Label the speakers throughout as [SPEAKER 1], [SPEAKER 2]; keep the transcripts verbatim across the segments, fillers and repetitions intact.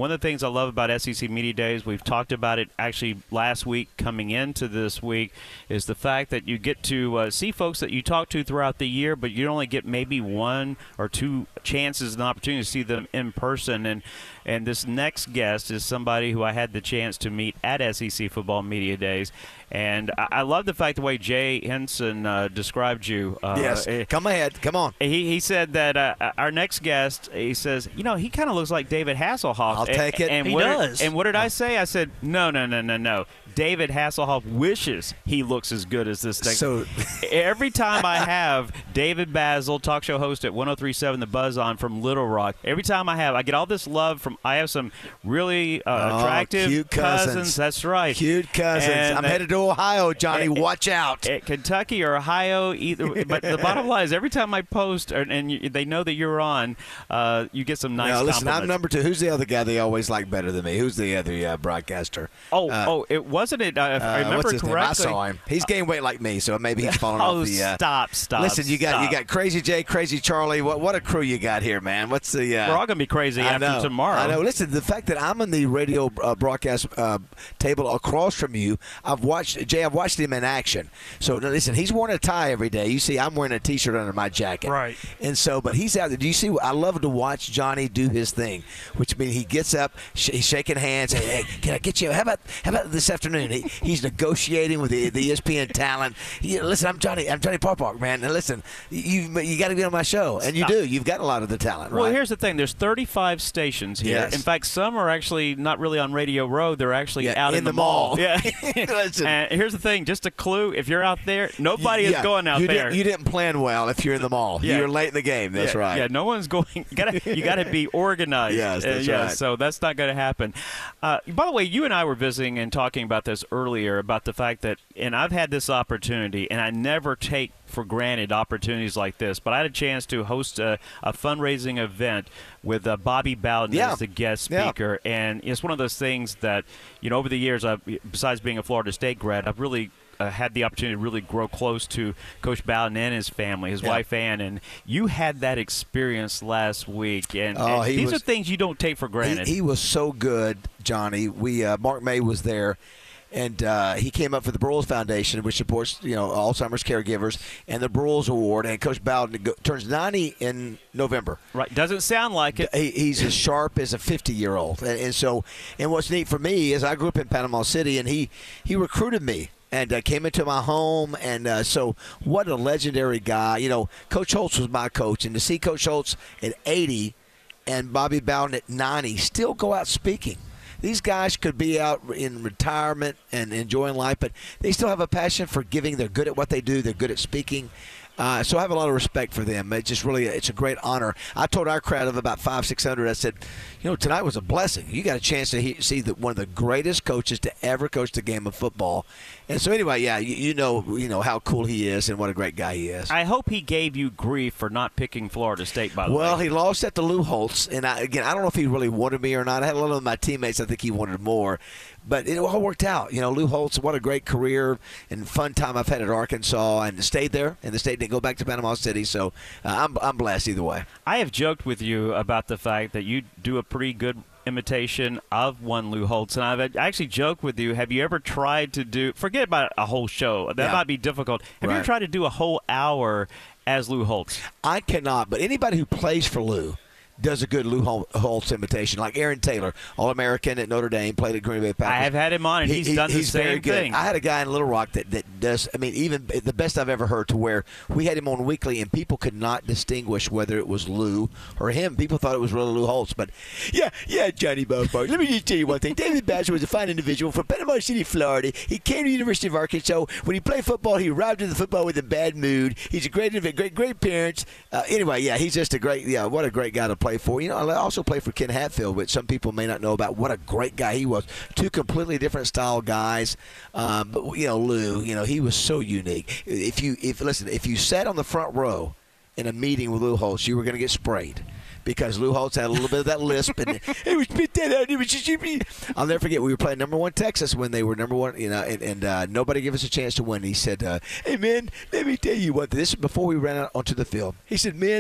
[SPEAKER 1] one of the things I love about S E C Media Days, we've talked about it actually last week coming into this week, is the fact that you get to uh, see folks that you talk to throughout the year, but you only get maybe one or two chances and opportunity to see them in person. And and this next guest is somebody who I had the chance to meet at S E C Football Media Days. And I, I love the fact the way Jay Henson uh, described you. Uh,
[SPEAKER 2] yes, come ahead. Come on.
[SPEAKER 1] He, he said that uh, our next guest, he says, you know, he kind of looks like David Hasselhoff.
[SPEAKER 2] I'll take it.
[SPEAKER 1] And
[SPEAKER 3] he
[SPEAKER 1] what
[SPEAKER 3] does.
[SPEAKER 1] Did, and what did I say? I said, no, no, no, no, no. David Hasselhoff wishes he looks as good as this thing.
[SPEAKER 2] So
[SPEAKER 1] every time I have David Basil, talk show host at one oh three point seven The Buzz on from Little Rock, every time I have, I get all this love from, I have some really uh,
[SPEAKER 2] oh,
[SPEAKER 1] attractive
[SPEAKER 2] cute cousins.
[SPEAKER 1] cousins. That's right.
[SPEAKER 2] Cute cousins.
[SPEAKER 1] And
[SPEAKER 2] I'm
[SPEAKER 1] uh,
[SPEAKER 2] headed to Ohio, Johnny.
[SPEAKER 1] At,
[SPEAKER 2] Watch out.
[SPEAKER 1] At Kentucky or Ohio, either. But the bottom line is every time I post and, and you, they know that you're on, uh, you get some nice
[SPEAKER 2] no, listen,
[SPEAKER 1] compliments.
[SPEAKER 2] I'm number two. Who's the other guy they always like better than me? Who's the other uh, broadcaster?
[SPEAKER 1] Oh,
[SPEAKER 2] uh,
[SPEAKER 1] oh, it wasn't it. Uh, if I
[SPEAKER 2] Uh,
[SPEAKER 1] remember
[SPEAKER 2] what's his name?
[SPEAKER 1] correctly.
[SPEAKER 2] I saw him. He's gained weight like me, so maybe he's falling
[SPEAKER 1] oh,
[SPEAKER 2] off the. Uh,
[SPEAKER 1] stop, stop.
[SPEAKER 2] Listen, you got
[SPEAKER 1] stop.
[SPEAKER 2] you got Crazy Jay, Crazy Charlie. What what a crew you got here, man. What's the? Uh,
[SPEAKER 1] We're all gonna be crazy
[SPEAKER 2] I
[SPEAKER 1] after
[SPEAKER 2] know,
[SPEAKER 1] tomorrow.
[SPEAKER 2] I know. Listen, the fact that I'm on the radio uh, broadcast uh, table across from you, I've watched Jay. I've watched him in action. So now, listen, he's wearing a tie every day. You see, I'm wearing a T-shirt under my jacket.
[SPEAKER 3] Right.
[SPEAKER 2] And so, but he's out there. Do you see? I love to watch Johnny do his thing, which means he gets up, sh- he's shaking hands. Hey, hey, can I get you? How about how about this afternoon? He, he's negotiating with the, the E S P N talent. He, listen, I'm Johnny. I'm Johnny Parpark, man. And listen, you you got to be on my show, and you
[SPEAKER 1] Stop.
[SPEAKER 2] do. You've got a lot of the talent, right?
[SPEAKER 1] Well, here's the thing. There's thirty-five stations here.
[SPEAKER 2] Yes.
[SPEAKER 1] In fact, some are actually not really on Radio Row. They're actually
[SPEAKER 2] Yeah,
[SPEAKER 1] out in,
[SPEAKER 2] in
[SPEAKER 1] the,
[SPEAKER 2] the mall.
[SPEAKER 1] Yeah.
[SPEAKER 2] Listen.
[SPEAKER 1] And here's the thing. Just a clue. If you're out there, nobody
[SPEAKER 2] Yeah,
[SPEAKER 1] is going out
[SPEAKER 2] you
[SPEAKER 1] there.
[SPEAKER 2] Didn't, you didn't plan well if you're in the mall.
[SPEAKER 1] Yeah.
[SPEAKER 2] You're late in the game. That's
[SPEAKER 1] yeah,
[SPEAKER 2] right.
[SPEAKER 1] Yeah, no one's going. You gotta, you gotta be organized.
[SPEAKER 2] Yes, that's
[SPEAKER 1] uh, yeah,
[SPEAKER 2] right.
[SPEAKER 1] So that's not going to happen. Uh, by the way, you and I were visiting and talking about this earlier about the fact that, and I've had this opportunity, and I never take for granted opportunities like this, but I had a chance to host a, a fundraising event with uh, Bobby Bowden
[SPEAKER 2] Yeah.
[SPEAKER 1] as the guest
[SPEAKER 2] Yeah.
[SPEAKER 1] speaker, and it's one of those things that, you know, over the years, I've, besides being a Florida State grad, I've really Uh, had the opportunity to really grow close to Coach Bowden and his family, his
[SPEAKER 2] Yeah.
[SPEAKER 1] wife Ann, and you had that experience last week. And,
[SPEAKER 2] Oh,
[SPEAKER 1] and
[SPEAKER 2] he
[SPEAKER 1] these
[SPEAKER 2] was-
[SPEAKER 1] are things you don't take for granted.
[SPEAKER 2] He, he was so good, Johnny. We uh, Mark May was there, and uh, he came up for the Broyles Foundation, which supports you know Alzheimer's caregivers, and the Broyles Award. And Coach Bowden go, turns ninety in November.
[SPEAKER 1] Right? Doesn't sound like it.
[SPEAKER 2] He, he's as sharp as a fifty-year-old, and, and so and what's neat for me is I grew up in Panama City, and he he recruited me. And uh, came into my home, and uh, so what a legendary guy. You know, Coach Holtz was my coach, and to see Coach Holtz at eighty and Bobby Bowden at ninety still go out speaking. These guys could be out in retirement and enjoying life, but they still have a passion for giving. They're good at what they do. They're good at speaking. Uh, so I have a lot of respect for them. It's just really, it's a great honor. I told our crowd of about five, six hundred, I said, you know, tonight was a blessing. You got a chance to he- see the, one of the greatest coaches to ever coach the game of football. And so anyway, yeah, you, you know, you know how cool he is and what a great guy he is.
[SPEAKER 1] I hope he gave you grief for not picking Florida State, by the
[SPEAKER 2] Well,
[SPEAKER 1] way.
[SPEAKER 2] he lost that to Lou Holtz, and I, again, I don't know if he really wanted me or not. I had a lot of my teammates. I think he wanted more, but it all worked out. You know, Lou Holtz, what a great career and fun time I've had at Arkansas, and stayed there, and the state didn't go back to Panama City. So uh, I'm I'm blessed either way.
[SPEAKER 1] I have joked with you about the fact that you do a pretty good imitation of one Lou Holtz, and I've actually joked with you. Have you ever tried to do? Forget about a whole show. That
[SPEAKER 2] Yeah.
[SPEAKER 1] might be difficult. Have you
[SPEAKER 2] Right.
[SPEAKER 1] ever tried to do a whole hour as Lou Holtz?
[SPEAKER 2] I cannot, but anybody who plays for Lou does a good Lou Hol- Holtz imitation, like Aaron Taylor, All-American at Notre Dame, played at Green Bay Packers.
[SPEAKER 1] I have had him on, and
[SPEAKER 2] He-
[SPEAKER 1] he's
[SPEAKER 2] he-
[SPEAKER 1] done the
[SPEAKER 2] he's
[SPEAKER 1] same
[SPEAKER 2] very good.
[SPEAKER 1] thing.
[SPEAKER 2] I had a guy in Little Rock that, that does, I mean, even the best I've ever heard, to where we had him on weekly, and people could not distinguish whether it was Lou or him. People thought it was really Lou Holtz. But, yeah, yeah, Johnny Ballpark. Let me just tell you one thing. David Basil was a fine individual from Panama City, Florida. He came to the University of Arkansas. When he played football, he arrived in the football with a bad mood. He's a great, great, great parents. Uh, anyway, yeah, he's just a great, yeah, what a great guy to play for. You know, I also play for Ken Hatfield, which some people may not know about. What a great guy he was. Two completely different style guys. Um, but, you know, Lou, you know, he was so unique. If you, if listen, if you sat on the front row in a meeting with Lou Holtz, you were going to get sprayed. Because Lou Holtz had a little bit of that lisp, and it was spit that out. It was just, I'll never forget. We were playing number one Texas when they were number one, you know, and, and uh, nobody gave us a chance to win. He said, uh, "Hey man, let me tell you what. This is before we ran out onto the field." He said, "Men,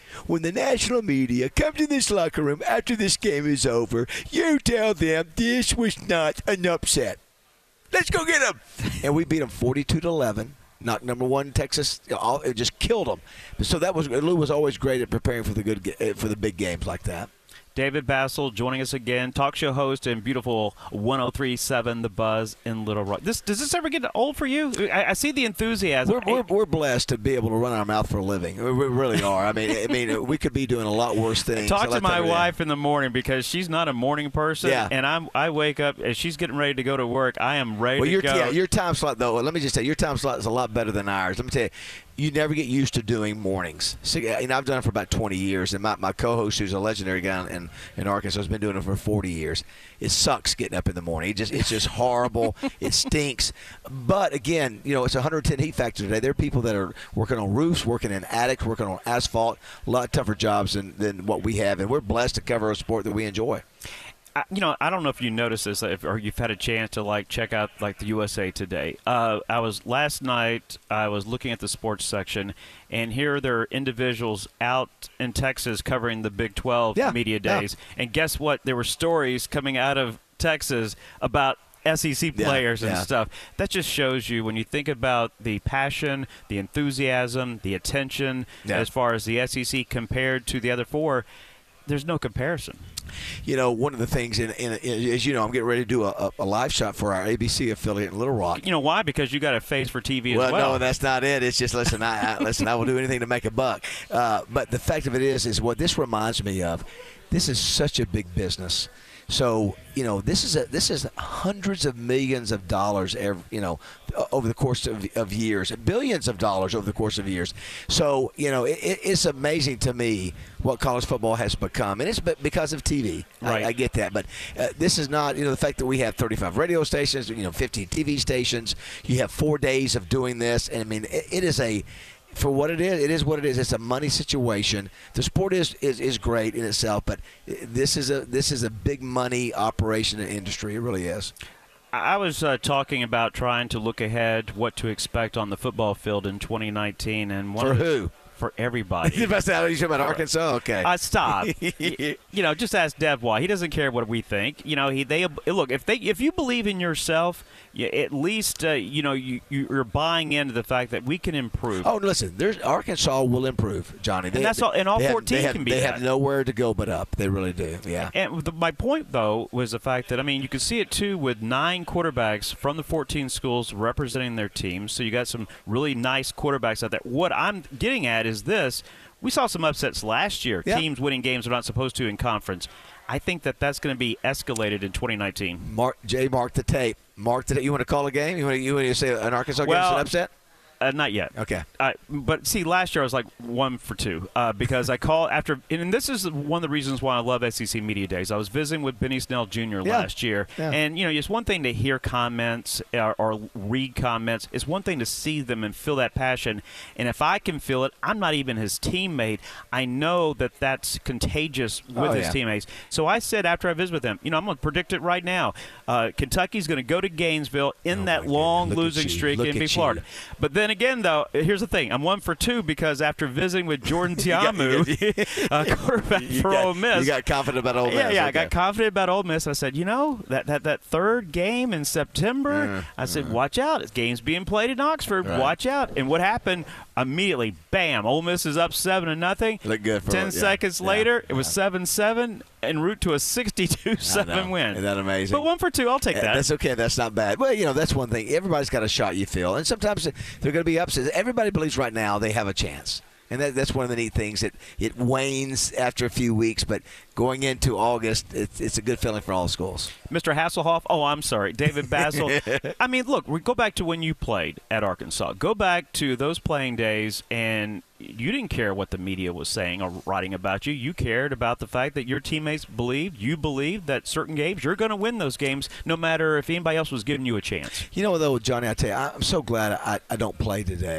[SPEAKER 2] when the national media come to this locker room after this game is over, you tell them this was not an upset. Let's go get them. And we beat them forty-two to eleven. Knocked number one Texas. It just killed them. So that was Lou was always great at preparing for the good for the big games like that.
[SPEAKER 1] David Bassel joining us again, talk show host in beautiful one oh three point seven The Buzz in Little Rock. This, does this ever get old for you? I, I see the enthusiasm.
[SPEAKER 2] We're, we're, we're blessed to be able to run our mouth for a living. We, we really are. I mean, I mean, we could be doing a lot worse things.
[SPEAKER 1] Talk to my wife in the morning because she's not a morning person,
[SPEAKER 2] yeah.
[SPEAKER 1] and I'm I wake up as she's getting ready to go to work. I am ready
[SPEAKER 2] well,
[SPEAKER 1] to
[SPEAKER 2] your,
[SPEAKER 1] go.
[SPEAKER 2] Yeah, your time slot though. Let me just say, your time slot is a lot better than ours. Let me tell you. You never get used to doing mornings. So, you know, I've done it for about twenty years, and my, my co-host, who's a legendary guy in, in Arkansas, has been doing it for forty years. It sucks getting up in the morning. It just It's just horrible. It stinks. But, again, you know, it's one hundred ten heat factor today. There are people that are working on roofs, working in attics, working on asphalt, a lot tougher jobs than, than what we have, and we're blessed to cover a sport that we enjoy.
[SPEAKER 1] I, you know, I don't know if you noticed this if, or you've had a chance to like check out like the U S A Today. Uh, I was last night. I was looking at the sports section, and here there are individuals out in Texas covering the Big twelve
[SPEAKER 2] yeah,
[SPEAKER 1] media days.
[SPEAKER 2] Yeah.
[SPEAKER 1] And guess what? There were stories coming out of Texas about S E C players
[SPEAKER 2] yeah,
[SPEAKER 1] and
[SPEAKER 2] yeah.
[SPEAKER 1] stuff. That just shows you when you think about the passion, the enthusiasm, the attention
[SPEAKER 2] yeah.
[SPEAKER 1] as far as the S E C compared to the other four. There's no comparison.
[SPEAKER 2] You know, one of the things, in, in, in, as you know, I'm getting ready to do a, a live shot for our A B C affiliate in Little Rock.
[SPEAKER 1] You know why? Because you got a face for T V
[SPEAKER 2] well,
[SPEAKER 1] as well.
[SPEAKER 2] No, that's not it. It's just, listen, I, I, listen, I will do anything to make a buck. Uh, but the fact of it is, is what this reminds me of, this is such a big business. So, you know, this is a, this is hundreds of millions of dollars, every, you know, over the course of, of years, billions of dollars over the course of years. So, you know, it, it's amazing to me what college football has become, and it's because of T V.
[SPEAKER 1] Right.
[SPEAKER 2] I, I get that, but uh, this is not, you know, the fact that we have thirty-five radio stations, you know, fifteen T V stations. You have four days of doing this, and I mean, it, it is a. For what it is, it is what it is. It's a money situation. The sport is, is, is great in itself, but this is a this is a big money operation and industry. It really is.
[SPEAKER 1] I was uh, talking about trying to look ahead, what to expect on the football field in twenty nineteen, and one
[SPEAKER 2] for
[SPEAKER 1] of the,
[SPEAKER 2] who?
[SPEAKER 1] For everybody.
[SPEAKER 2] You talking about Arkansas? Okay.
[SPEAKER 1] Uh, stop. you, you know, just ask Dev why. He doesn't care what we think. You know, he they look if they if you believe in yourself, you, at least uh, you know you you're buying into the fact that we can improve.
[SPEAKER 2] Oh, listen, there's Arkansas will improve, Johnny. They,
[SPEAKER 1] and that's all. And all
[SPEAKER 2] they
[SPEAKER 1] fourteen
[SPEAKER 2] have, they
[SPEAKER 1] can
[SPEAKER 2] have,
[SPEAKER 1] be.
[SPEAKER 2] They
[SPEAKER 1] that.
[SPEAKER 2] have nowhere to go but up. They really do. Yeah.
[SPEAKER 1] And the, my point though was the fact that I mean you can see it too with nine quarterbacks from the fourteen schools representing their teams. So you got some really nice quarterbacks out there. What I'm getting at is this. We saw some upsets last year,
[SPEAKER 2] yeah.
[SPEAKER 1] teams winning games they're not supposed to in conference. I think that that's going to be escalated in twenty nineteen.
[SPEAKER 2] Mark, Jay, mark the tape. Mark the tape. You want to call a game? You want to, you want to say an Arkansas game
[SPEAKER 1] well,
[SPEAKER 2] is an upset?
[SPEAKER 1] Uh, not yet.
[SPEAKER 2] Okay.
[SPEAKER 1] Uh, but see, last year I was like one for two uh, because I called after, and this is one of the reasons why I love S E C Media Days. I was visiting with Benny Snell Junior
[SPEAKER 2] Yeah.
[SPEAKER 1] last year,
[SPEAKER 2] yeah.
[SPEAKER 1] and you know, it's one thing to hear comments or, or read comments. It's one thing to see them and feel that passion. And if I can feel it, I'm not even his teammate. I know that that's contagious with
[SPEAKER 2] Oh,
[SPEAKER 1] his
[SPEAKER 2] yeah.
[SPEAKER 1] teammates. So I said after I visited with him, you know, I'm going to predict it right now. Uh, Kentucky's going to go to Gainesville in
[SPEAKER 2] Oh,
[SPEAKER 1] that
[SPEAKER 2] my
[SPEAKER 1] long
[SPEAKER 2] goodness. Look at
[SPEAKER 1] losing
[SPEAKER 2] you.
[SPEAKER 1] streak
[SPEAKER 2] Look
[SPEAKER 1] and
[SPEAKER 2] at
[SPEAKER 1] beat
[SPEAKER 2] you.
[SPEAKER 1] Florida. But then again, though, here's the thing. I'm one for two because after visiting with Jordan
[SPEAKER 2] got-
[SPEAKER 1] Tiamu,
[SPEAKER 2] you got-
[SPEAKER 1] uh, quarterback
[SPEAKER 2] You
[SPEAKER 1] for
[SPEAKER 2] got-
[SPEAKER 1] Ole Miss.
[SPEAKER 2] You got confident about Ole Miss.
[SPEAKER 1] Yeah, yeah, I
[SPEAKER 2] okay.
[SPEAKER 1] got confident about Ole Miss. I said, you know, that, that, that third game in September,
[SPEAKER 2] Mm,
[SPEAKER 1] I said, watch out. This game's being played in Oxford.
[SPEAKER 2] Right.
[SPEAKER 1] Watch out. And what happened? Immediately, bam, Ole Miss is up seven to nothing.
[SPEAKER 2] Look good for
[SPEAKER 1] Ten
[SPEAKER 2] yeah,
[SPEAKER 1] seconds
[SPEAKER 2] yeah,
[SPEAKER 1] later, it was
[SPEAKER 2] yeah.
[SPEAKER 1] seven seven en route to a sixty-two
[SPEAKER 2] I
[SPEAKER 1] seven
[SPEAKER 2] know.
[SPEAKER 1] win.
[SPEAKER 2] Isn't that amazing?
[SPEAKER 1] But one for two, I'll take
[SPEAKER 2] Uh,
[SPEAKER 1] that.
[SPEAKER 2] That's okay. That's not bad. Well, you know, that's one thing. Everybody's got a shot, you feel. And sometimes they're going to be upsets. Everybody believes right now they have a chance. And that, that's one of the neat things. It it wanes after a few weeks, but going into August, it's, it's a good feeling for all schools.
[SPEAKER 1] Mister Hasselhoff, oh, I'm sorry, David Bassel. I mean, look, we go back to when you played at Arkansas. Go back to those playing days, and you didn't care what the media was saying or writing about you. You cared about the fact that your teammates believed, you believed that certain games, you're going to win those games no matter if anybody else was giving you a chance.
[SPEAKER 2] You know, though, Johnny, I tell you, I'm so glad I, I don't play today.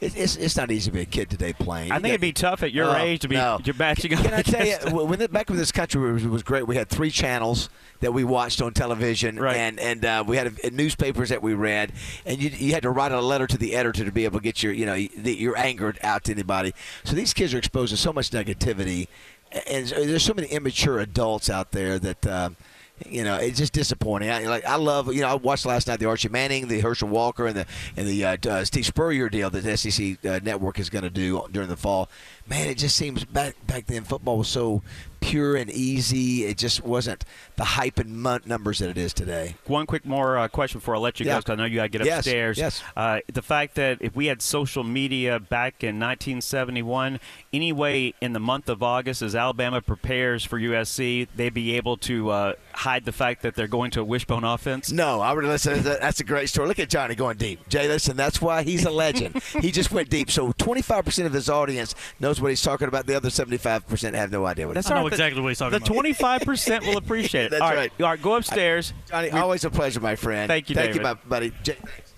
[SPEAKER 2] It's, it's it's not easy to be a kid today playing.
[SPEAKER 1] I think it'd be tough at your
[SPEAKER 2] oh,
[SPEAKER 1] age to be
[SPEAKER 2] no.
[SPEAKER 1] you're matching up.
[SPEAKER 2] Can I tell you,
[SPEAKER 1] against-
[SPEAKER 2] when the, back when this country was, was great, we had three channels that we watched on television,
[SPEAKER 1] Right.
[SPEAKER 2] and and uh, we had a, a newspapers that we read, and you you had to write a letter to the editor to be able to get your you know the, your anger out to anybody. So these kids are exposed to so much negativity, and there's so many immature adults out there that. Um, You know, it's just disappointing. I, like I love, you know, I watched last night the Archie Manning, the Herschel Walker, and the and the uh, uh, Steve Spurrier deal that the S E C uh, network is going to do during the fall. Man, it just seems back back then football was so pure and easy. It just wasn't the hype and mon- numbers that it is today.
[SPEAKER 1] One quick more uh, question before I let you
[SPEAKER 2] Yeah.
[SPEAKER 1] go, because I know you got to get
[SPEAKER 2] Yes,
[SPEAKER 1] upstairs.
[SPEAKER 2] yes.
[SPEAKER 1] Uh, the fact that if we had social media back in nineteen seventy-one, anyway, in the month of August, as Alabama prepares for U S C, they'd be able to uh, hide the fact that they're going to a wishbone offense?
[SPEAKER 2] No, I would listen. That's a great story. Look at Johnny going deep. Jay, listen, that's why he's a legend. He just went deep. So twenty-five percent of his audience knows what he's talking about. The other seventy-five percent have no idea what he's
[SPEAKER 1] That's
[SPEAKER 3] I
[SPEAKER 1] all
[SPEAKER 3] know
[SPEAKER 1] right.
[SPEAKER 3] exactly what he's talking
[SPEAKER 1] The
[SPEAKER 3] about.
[SPEAKER 1] twenty-five percent will appreciate it.
[SPEAKER 2] That's
[SPEAKER 1] all
[SPEAKER 2] right.
[SPEAKER 1] All right, go upstairs.
[SPEAKER 2] Johnny, always a pleasure, my friend.
[SPEAKER 1] Thank you,
[SPEAKER 2] Thank
[SPEAKER 1] David.
[SPEAKER 2] you, my buddy. Jay, thanks.